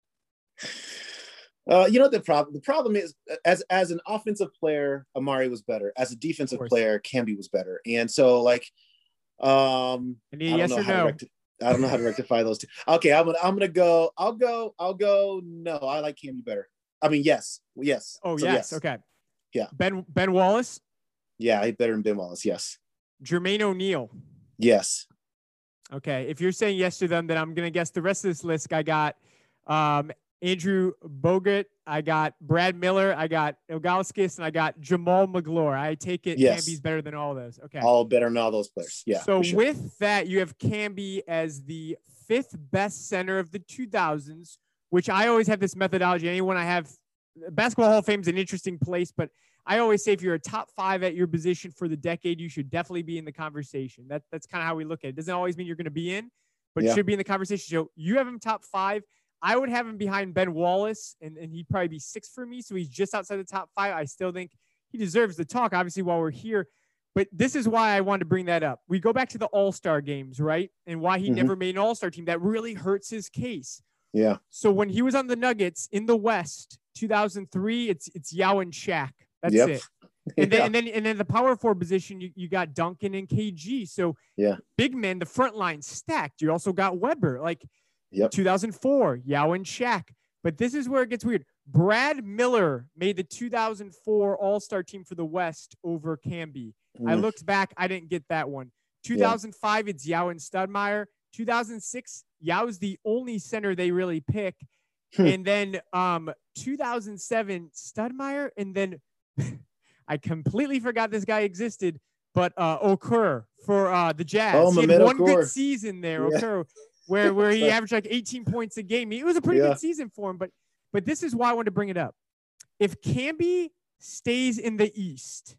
C: Uh, you know what the problem? The problem is, as as an offensive player, Amari was better. As a defensive
B: course.
C: player, Camby was better. And so, like, um,
B: I
C: I
B: need a
C: don't
B: yes
C: know
B: or
C: how to
B: no.
C: recti- I don't know how to rectify those two. Okay, I'm gonna I'm gonna go. I'll go. I'll go. No, I like Camby better. I mean, yes, yes.
B: Oh,
C: So
B: yes. Okay.
C: Yeah.
B: Ben Ben Wallace.
C: Yeah, he better than Ben Wallace. Yes.
B: Jermaine O'Neal.
C: Yes.
B: Okay. If you're saying yes to them, then I'm gonna guess the rest of this list. I got um, Andrew Bogut. I got Brad Miller. I got Ilgauskas, and I got Jamal McGlure. I take it
C: Yes.
B: Camby's better than all those. Okay.
C: All better than all those players. Yeah.
B: So
C: for sure.
B: with that, you have Camby as the fifth best center of the two thousands, which I always have this methodology. Anyone I have, Basketball Hall of Fame is an interesting place, but I always say if you're a top five at your position for the decade, you should definitely be in the conversation. That, that's kind of how we look at it. It doesn't always mean you're going to be in, but
C: Yeah.
B: you should be in the conversation. So you have him top five. I would have him behind Ben Wallace, and, and he'd probably be six for me. So he's just outside the top five. I still think he deserves the talk, obviously, while we're here. But this is why I wanted to bring that up. We go back to the All-Star games, right? And why he
C: Mhm.
B: never made an All-Star team. That really hurts his case.
C: Yeah.
B: So when he was on the Nuggets in the West, two thousand three, it's it's Yao and Shaq. That's
C: Yep.
B: it. And then
C: Yeah.
B: and then and then the power forward position, you, you got Duncan and K G. So
C: Yeah.
B: big men, the front line stacked. You also got Weber, like
C: Yep.
B: two thousand four, Yao and Shaq. But this is where it gets weird. Brad Miller made the two thousand four All-Star team for the West over Camby. I
C: Mm.
B: looked back, I didn't get that one. two thousand five, it's Yao and Studmeyer. two thousand six, Yao's the only center they really pick.
C: Hmm.
B: And then um, two thousand seven, Studmeyer. And then I completely forgot this guy existed, but uh, Okur for uh, the Jazz.
C: Oh,
B: he had
C: Mehmet
B: one
C: Okur.
B: good season there,
C: Yeah.
B: Okur, where, where he
C: Right.
B: averaged like eighteen points a game. It was a pretty
C: Yeah.
B: good season for him, but but this is why I wanted to bring it up. If Camby stays in the East,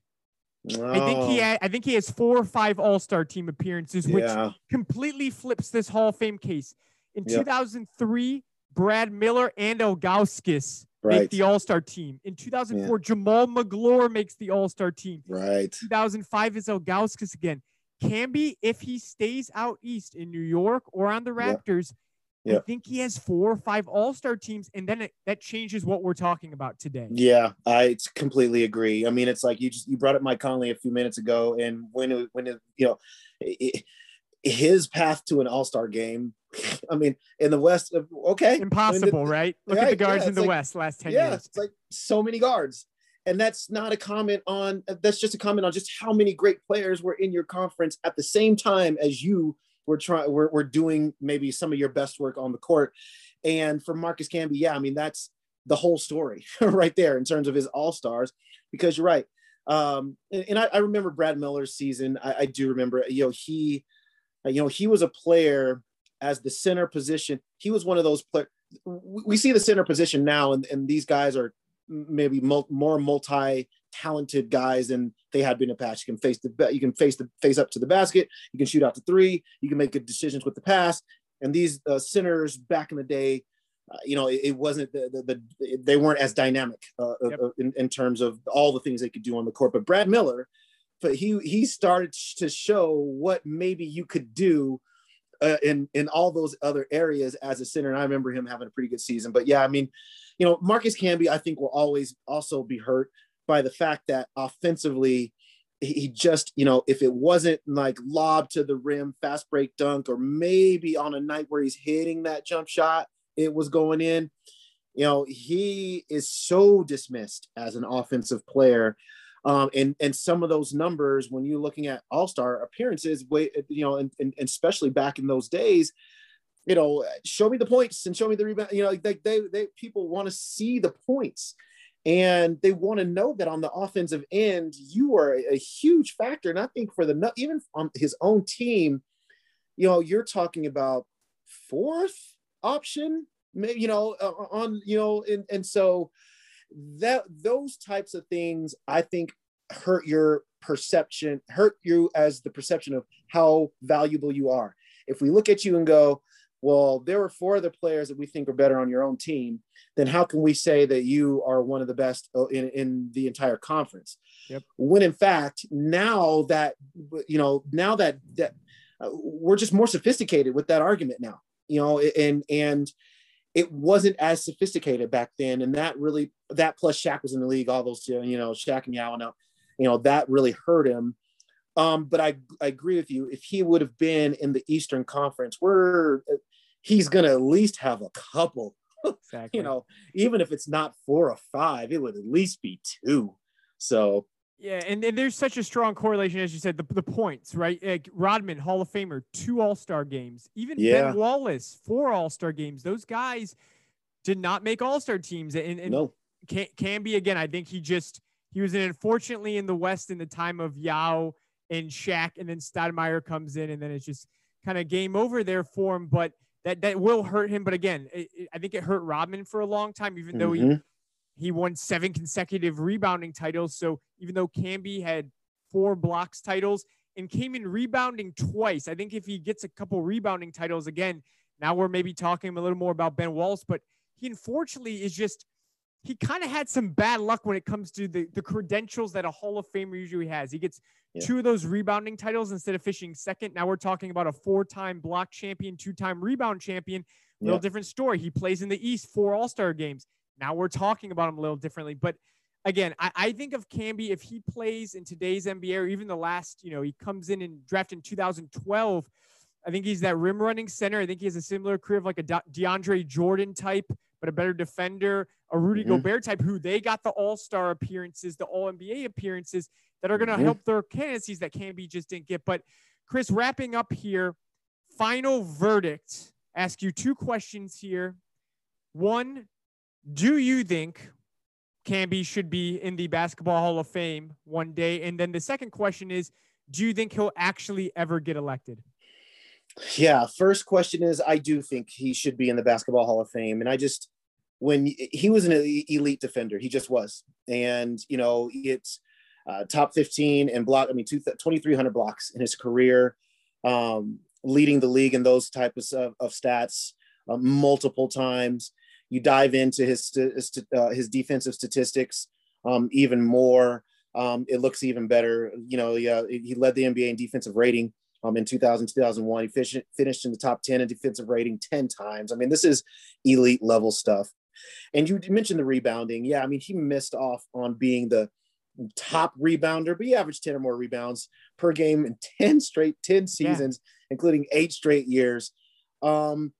B: I think he
C: Oh,
B: had, I think he has four or five All-Star team appearances, which
C: Yeah.
B: completely flips this Hall of Fame case. In
C: Yep.
B: two thousand three, Brad Miller and Ilgauskas
C: Right.
B: make the All-Star team. In two thousand four, Jamal McGlure makes the All-Star team.
C: Right.
B: two thousand five is Ilgauskas again. Camby, if he stays out East in New York or on the
C: Yep.
B: Raptors, I
C: Yep.
B: think he has four or five All-Star teams, and then it, that changes what we're talking about today.
C: Yeah, I completely agree. I mean, it's like you just you brought up Mike Conley a few minutes ago, and when it, when it, you know it, his path to an All-Star game. I mean, in the West, okay,
B: Impossible,
C: I mean, the,
B: right? Look at
C: right,
B: the guards
C: yeah,
B: in the
C: it's like-
B: West last ten
C: yeah,
B: years.
C: it's like so many guards, and that's not a comment on. That's just a comment on just how many great players were in your conference at the same time as you were trying. We're, we're doing maybe some of your best work on the court, and for Marcus Camby, yeah, I mean that's the whole story right there in terms of his All-Stars. Because you're right, um, and, and I, I remember Brad Miller's season. I, I do remember. You know, he, you know, he was a player as the center position. He was one of those players. We see the center position now, and, and these guys are maybe mul- more multi-talented guys than they had been in the past. You can face the you can face the face up to the basket. You can shoot out the three. You can make good decisions with the pass. And these uh, centers back in the day, uh, you know, it, it wasn't the, the, the they weren't as dynamic uh,
B: Yep.
C: uh, in, in terms of all the things they could do on the court. But Brad Miller, but he he started to show what maybe you could do uh, in in all those other areas as a center. And I remember him having a pretty good season. But yeah, I mean, you know, Marcus Camby, I think, will always also be hurt by the fact that offensively, he he just, you know, if it wasn't like lob to the rim, fast break dunk, or maybe on a night where he's hitting that jump shot, it was going in, you know, he is so dismissed as an offensive player. Um, and, and some of those numbers, when you're looking at all-star appearances, way, you know, and, and, and especially back in those days, you know, show me the points and show me the rebound. You know, they, they, they people want to see the points, and they want to know that on the offensive end, you are a, a huge factor. And I think for the, even on his own team, you know, you're talking about fourth option, maybe, you know, uh, on, you know, and, and so that those types of things, I think, hurt your perception, hurt you as the perception of how valuable you are. If we look at you and go, well, there were four other players that we think are better on your own team, then how can we say that you are one of the best in, in the entire conference?
B: Yep.
C: When in fact, now that, you know, now that, that uh, we're just more sophisticated with that argument now, you know, and, and it wasn't as sophisticated back then. And that really, that plus Shaq was in the league, all those two, you know, Shaq and Yao, you know, that really hurt him. Um, but I, I agree with you. If he would have been in the Eastern Conference, we're, he's going to at least have a couple,
B: Exactly.
C: you know, even if it's not four or five, it would at least be two. So
B: yeah, and, and there's such a strong correlation, as you said, the, the points, right? Like Rodman, Hall of Famer, two All-Star games. Even
C: yeah.
B: Ben Wallace, four All-Star games. Those guys did not make All-Star teams. And, and
C: no.
B: Cam- Camby, again, I think he just he was in, unfortunately in the West in the time of Yao and Shaq, and then Stoudemire comes in, and then it's just kind of game over there for him. But that that will hurt him. But again, it, it, I think it hurt Rodman for a long time, even though
C: Mm-hmm.
B: he he won seven consecutive rebounding titles. So even though Camby had four blocks titles and came in rebounding twice, I think if he gets a couple rebounding titles again, now we're maybe talking a little more about Ben Wallace. But he unfortunately is just he kind of had some bad luck when it comes to the, the credentials that a Hall of Famer usually has. He gets yeah. two of those rebounding titles instead of finishing second. Now we're talking about a four-time block champion, two-time rebound champion. A little yeah. different story. He plays in the East, four All-Star games. Now we're talking about him a little differently. But again, I, I think of Camby, if he plays in today's N B A or even the last, you know, he comes in and drafted in two thousand twelve. I think he's that rim running center. I think he has a similar career of like a De- DeAndre Jordan type, but a better defender, a Rudy mm-hmm. Gobert type, who they got the All-Star appearances, the All N B A appearances that are going to mm-hmm. help their candidacies that Camby just didn't get. But Chris, wrapping up here, final verdict. Ask you two questions here. One, do you think Camby should be in the Basketball Hall of Fame one day? And then the second question is, do you think he'll actually ever get elected?
C: Yeah. First question is, I do think he should be in the Basketball Hall of Fame. And I just, when he was an elite defender, he just was. And, you know, it's uh, top fifteen and block, I mean, twenty-three hundred blocks in his career, um, leading the league in those types of, of stats uh, multiple times. You dive into his his, uh, his defensive statistics um, even more. Um, it looks even better. You know, yeah, he led the N B A in defensive rating um, in two thousand, two thousand one. He finished, finished in the top ten in defensive rating ten times. I mean, this is elite level stuff. And you mentioned the rebounding. Yeah, I mean, he missed off on being the top rebounder, but he averaged ten or more rebounds per game in ten straight, ten seasons, yeah. including eight straight years. Um,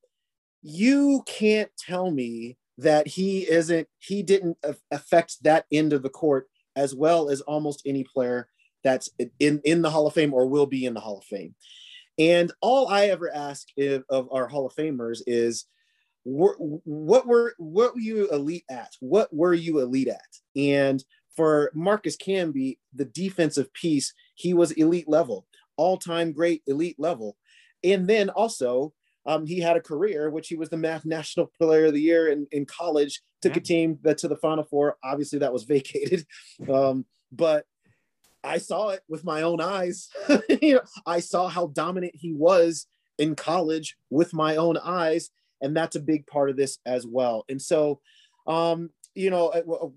C: You can't tell me that he isn't, he didn't affect that end of the court as well as almost any player that's in, in the Hall of Fame or will be in the Hall of Fame. And all I ever ask if, of our Hall of Famers is, what were, what were you elite at? What were you elite at? And for Marcus Camby, the defensive piece, he was elite level, all-time great elite level. And then also, Um, he had a career, which he was the math national player of the year in, in college, took yeah. a team that to the Final Four. Obviously that was vacated. Um, but I saw it with my own eyes. you know, I saw how dominant he was in college with my own eyes. And that's a big part of this as well. And so, um, you know,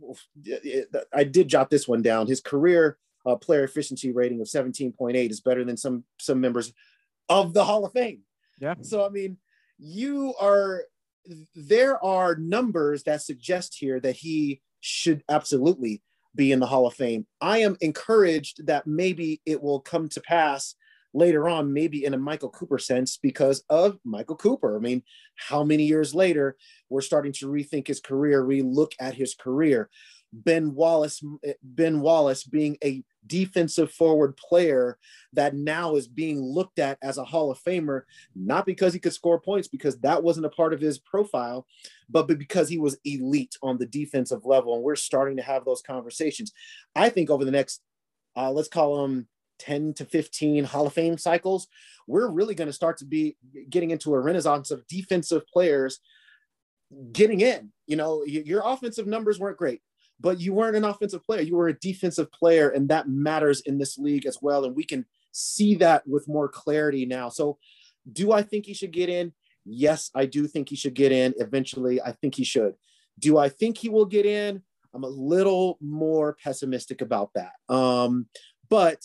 C: I, I did jot this one down. His career uh, player efficiency rating of seventeen point eight is better than some, some members of the Hall of Fame.
B: Yeah.
C: So, I mean, you are, there are numbers that suggest here that he should absolutely be in the Hall of Fame. I am encouraged that maybe it will come to pass later on, maybe in a Michael Cooper sense, because of Michael Cooper. I mean, how many years later, we're starting to rethink his career, relook at his career. Ben Wallace, Ben Wallace being a defensive forward player that now is being looked at as a Hall of Famer, not because he could score points, because that wasn't a part of his profile, but because he was elite on the defensive level. And we're starting to have those conversations. I think over the next, uh, let's call them ten to fifteen Hall of Fame cycles, we're really going to start to be getting into a renaissance of defensive players getting in. You know, your offensive numbers weren't great, but you weren't an offensive player. You were a defensive player, and that matters in this league as well. And we can see that with more clarity now. So do I think he should get in? Yes, I do think he should get in. Eventually, I think he should. Do I think he will get in? I'm a little more pessimistic about that. Um, but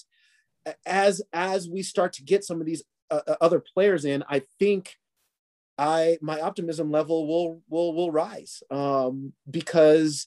C: as, as we start to get some of these uh, other players in, I think I, my optimism level will, will, will rise um, because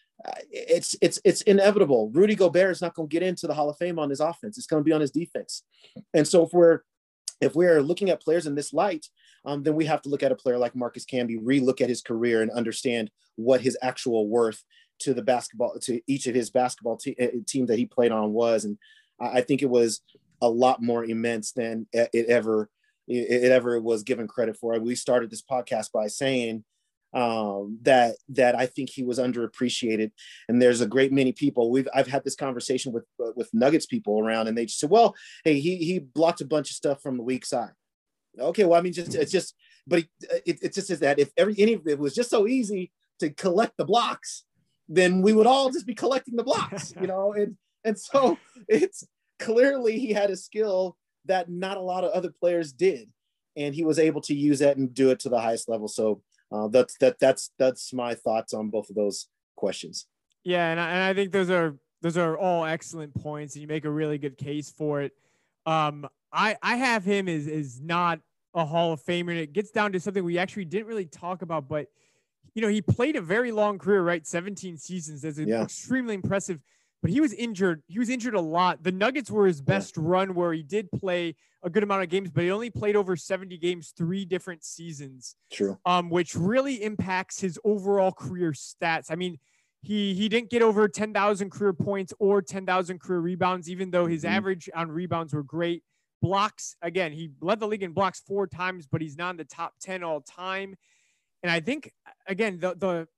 C: it's, it's, it's inevitable. Rudy Gobert is not going to get into the Hall of Fame on his offense. It's going to be on his defense. And so if we're, if we're looking at players in this light, um, then we have to look at a player like Marcus Camby, re-look at his career and understand what his actual worth to the basketball, to each of his basketball te- team that he played on was. And I think it was a lot more immense than it ever, it ever was given credit for. We started this podcast by saying um, that, that I think he was underappreciated. And there's a great many people we've, I've had this conversation with, uh, with Nuggets people around, and they just said, well, hey, he, he blocked a bunch of stuff from the weak side. Okay. Well, I mean, just, it's just, but it, it just is that if every, any, if it was just so easy to collect the blocks, then we would all just be collecting the blocks, you know? And, and so it's clearly he had a skill that not a lot of other players did. And he was able to use that and do it to the highest level. So uh, that's, that, that's, that's my thoughts on both of those questions.
B: Yeah. And I, and I think those are, those are all excellent points, and you make a really good case for it. Um, I, I have him as, is not a Hall of Famer, and it gets down to something we actually didn't really talk about, but you know, he played a very long career, right? seventeen seasons. That's
C: Yeah.
B: extremely impressive, but he was injured. He was injured a lot. The Nuggets were his best yeah. run, where he did play a good amount of games, but he only played over seventy games, three different seasons.
C: True.
B: Um, which really impacts his overall career stats. I mean, he, he didn't get over ten thousand career points or ten thousand career rebounds, even though his mm-hmm. average on rebounds were great. Blocks, again, he led the league in blocks four times, but he's not in the top ten all time. And I think, again, the, the,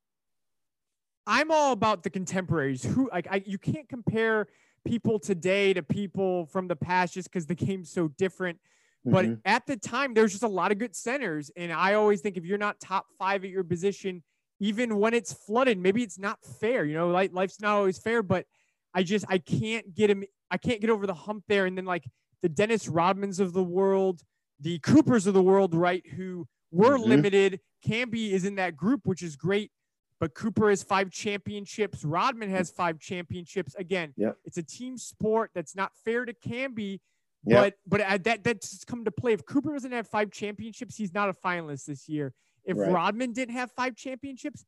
B: I'm all about the contemporaries who like, I, you can't compare people today to people from the past just because the game's so different. Mm-hmm. But at the time, there's just a lot of good centers. And I always think if you're not top five at your position, even when it's flooded, maybe it's not fair, you know, like life's not always fair, but I just, I can't get him. I can't get over the hump there. And then like the Dennis Rodmans of the world, the Coopers of the world, right, who were mm-hmm. limited. Camby is in that group, which is great, but Cooper has five championships. Rodman has five championships. Again,
C: yep.
B: it's a team sport. That's not fair to Camby,
C: yep.
B: but but uh, that that's come to play. If Cooper doesn't have five championships, he's not a finalist this year. If
C: right.
B: Rodman didn't have five championships,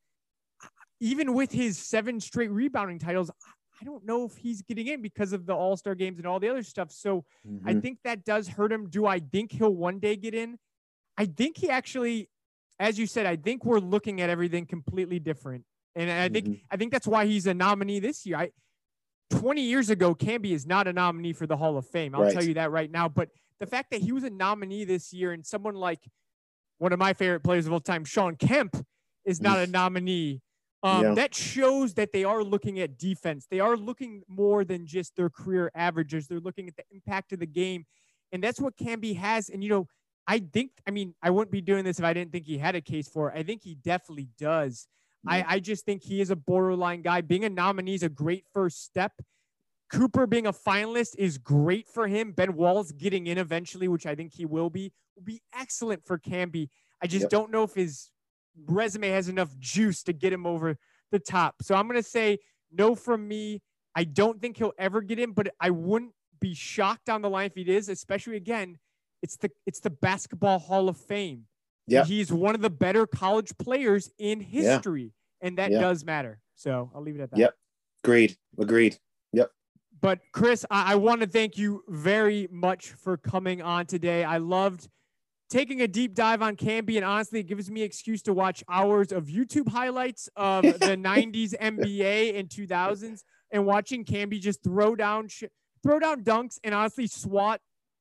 B: even with his seven straight rebounding titles, I don't know if he's getting in because of the All-Star games and all the other stuff. So mm-hmm. I think that does hurt him. Do I think he'll one day get in? I think he actually, as you said, I think we're looking at everything completely different. And I think, mm-hmm. I think that's why he's a nominee this year. I, twenty years ago, Camby is not a nominee for the Hall of Fame. I'll
C: right.
B: tell you that right now. But the fact that he was a nominee this year, and someone like one of my favorite players of all time, Shawn Kemp, is not a nominee. Um, yeah. That shows that they are looking at defense. They are looking more than just their career averages. They're looking at the impact of the game. And that's what Camby has. And, you know, I think, I mean, I wouldn't be doing this if I didn't think he had a case for it. I think he definitely does. Yeah. I, I just think he is a borderline guy. Being a nominee is a great first step. Cooper being a finalist is great for him. Ben Wallace getting in eventually, which I think he will be, will be excellent for Camby. I just yep. don't know if his resume has enough juice to get him over the top. So I'm going to say no from me. I don't think he'll ever get in, but I wouldn't be shocked down the line if he is, especially again, It's the it's the Basketball Hall of Fame.
C: Yeah,
B: he's one of the better college players in history, yeah. and that
C: yeah.
B: does matter. So I'll leave it at that.
C: Yep, agreed, agreed. Yep.
B: But Chris, I, I want to thank you very much for coming on today. I loved taking a deep dive on Camby, and honestly, it gives me an excuse to watch hours of YouTube highlights of the nineties N B A and two thousands, and watching Camby just throw down sh- throw down dunks and honestly swat.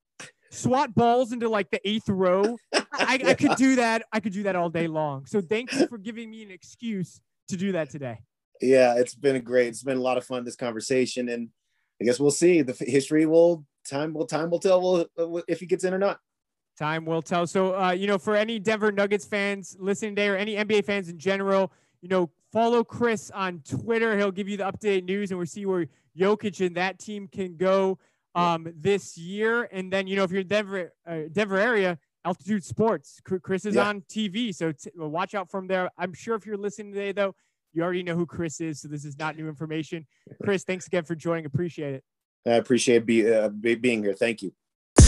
B: swat balls into like the eighth row. I,
C: yeah.
B: I could do that. I could do that all day long. So thank you for giving me an excuse to do that today.
C: Yeah, it's been a great, it's been a lot of fun, this conversation. And I guess we'll see. The history will, time will, time will tell will, if he gets in or not.
B: Time will tell. So, uh, you know, for any Denver Nuggets fans listening today or any N B A fans in general, you know, follow Chris on Twitter. He'll give you the updated news, and we'll see where Jokic and that team can go um this year. And then, you know, if you're in Denver uh, Denver area, Altitude Sports, Chris is yeah. on T V, so t- well, watch out from there. I'm sure if you're listening today, though, you already know who Chris is, so this is not new information. Chris, thanks again for joining. Appreciate it.
C: I appreciate be, uh, be, being here. Thank you.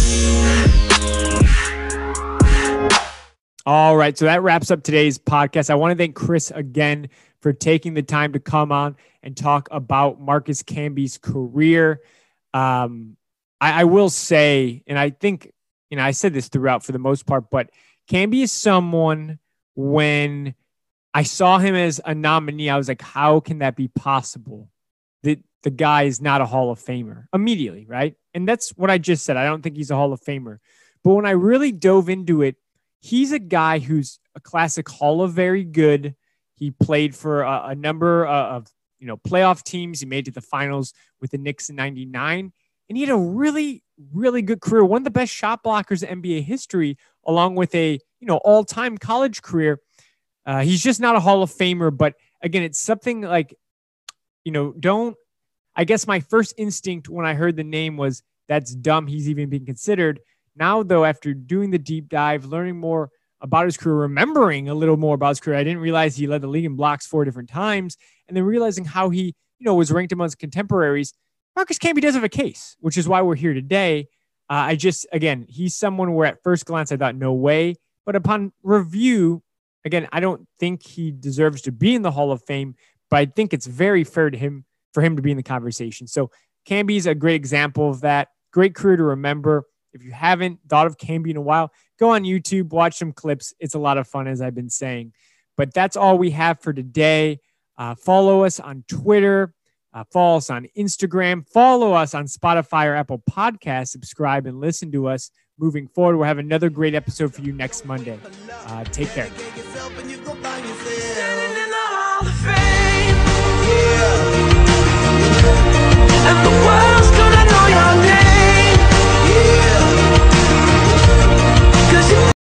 B: All right, so that wraps up today's podcast. I want to thank Chris again for taking the time to come on and talk about Marcus Camby's career. Um, I, I will say, and I think, you know, I said this throughout for the most part, but Camby is someone when I saw him as a nominee. I was like, how can that be possible? That the guy is not a Hall of Famer immediately, right? And that's what I just said. I don't think he's a Hall of Famer. But when I really dove into it, he's a guy who's a classic Hall of Very Good. He played for a, a number of, you know, playoff teams. He made it to the finals with the Knicks in ninety-nine. And he had a really, really good career. One of the best shot blockers in N B A history, along with a, you know, all-time college career. Uh, he's just not a Hall of Famer. But again, it's something like, you know, don't, I guess my first instinct when I heard the name was that's dumb. He's even being considered. Now, though, after doing the deep dive, learning more about his career, remembering a little more about his career, I didn't realize he led the league in blocks four different times. And then realizing how he, you know, was ranked amongst contemporaries, Marcus Camby does have a case, which is why we're here today. Uh, I just, again, he's someone where at first glance I thought, no way. But upon review, again, I don't think he deserves to be in the Hall of Fame, but I think it's very fair to him for him to be in the conversation. So Camby's a great example of that. Great career to remember. If you haven't thought of Camby in a while, go on YouTube, watch some clips. It's a lot of fun, as I've been saying. But that's all we have for today. Uh, follow us on Twitter. Uh, follow us on Instagram. Follow us on Spotify or Apple Podcasts. Subscribe and listen to us moving forward. We'll have another great episode for you next Monday. Uh, take care.